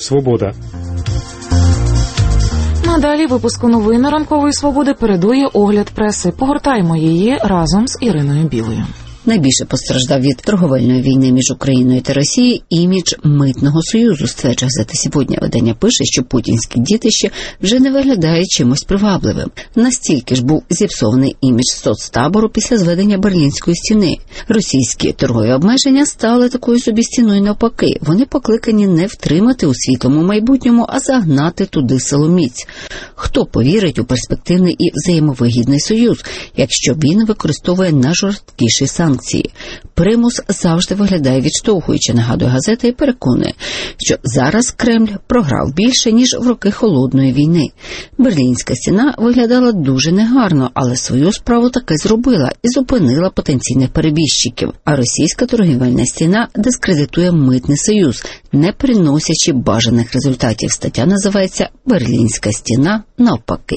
Свобода. Надалі випуску новин ранкової «Свободи» передує огляд преси. Погортаємо її разом з Іриною Білою. Найбільше постраждав від торговельної війни між Україною та Росією імідж Митного союзу, стверджує газета «Сьогодні». Видання пише, що путінське дітище вже не виглядає чимось привабливим. Настільки ж був зіпсований імідж соцтабору після зведення Берлінської стіни. Російські торгові обмеження стали такою собі стіною навпаки. Вони покликані не втримати у світлому майбутньому, а загнати туди силоміць. Хто повірить у перспективний і взаємовигідний союз, якщо він використовує найжорсткіші санкції? Примус завжди виглядає відштовхуючи, нагадує газета, і переконує, що зараз Кремль програв більше, ніж в роки Холодної війни. Берлінська стіна виглядала дуже негарно, але свою справу таки зробила і зупинила потенційних перебіжчиків. А російська торгівельна стіна дискредитує Митний союз, не приносячи бажаних результатів. Стаття називається «Берлінська стіна навпаки».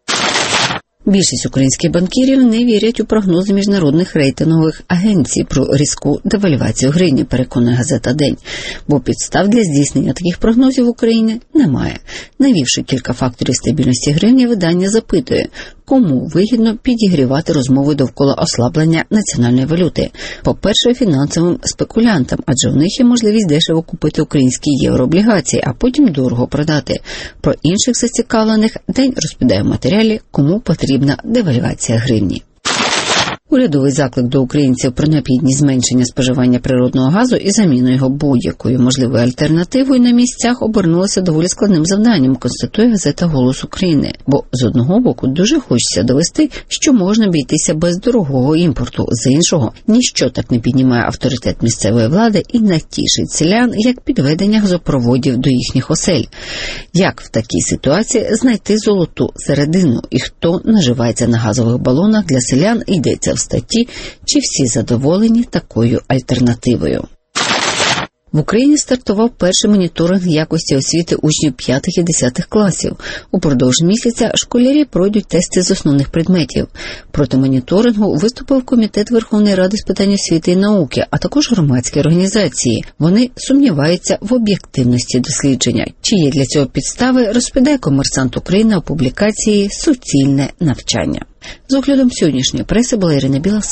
Більшість українських банкірів не вірять у прогнози міжнародних рейтингових агенцій про різку девальвацію гривні, переконує газета «День», бо підстав для здійснення таких прогнозів в Україні немає. Навівши кілька факторів стабільності гривні, видання запитує, кому вигідно підігрівати розмови довкола ослаблення національної валюти. По-перше, фінансовим спекулянтам, адже у них є можливість дешево купити українські єврооблігації, а потім дорого продати. Про інших зацікавлених День розповідає в матеріалі, кому потрібна девальвація гривні. Урядовий заклик до українців про необхідність зменшення споживання природного газу і заміну його будь-якою можливою альтернативою на місцях обернулося доволі складним завданням, констатує газета «Голос України». Бо з одного боку дуже хочеться довести, що можна обійтися без дорогого імпорту, з іншого ніщо так не піднімає авторитет місцевої влади і не тішить селян, як підведення газопроводів до їхніх осель. Як в такій ситуації знайти золоту середину і хто наживається на газових балонах для селян, йдеться в статті, чи всі задоволені такою альтернативою. В Україні стартував перший моніторинг якості освіти учнів 5 і 10 класів. Упродовж місяця школярі пройдуть тести з основних предметів. Проти моніторингу виступив Комітет Верховної Ради з питань освіти і науки, а також громадські організації. Вони сумніваються в об'єктивності дослідження. Чи є для цього підстави, розповідає «Комерсант України» у публікації «Суцільне навчання». З оглядом сьогоднішньої преси була Ірина Біла.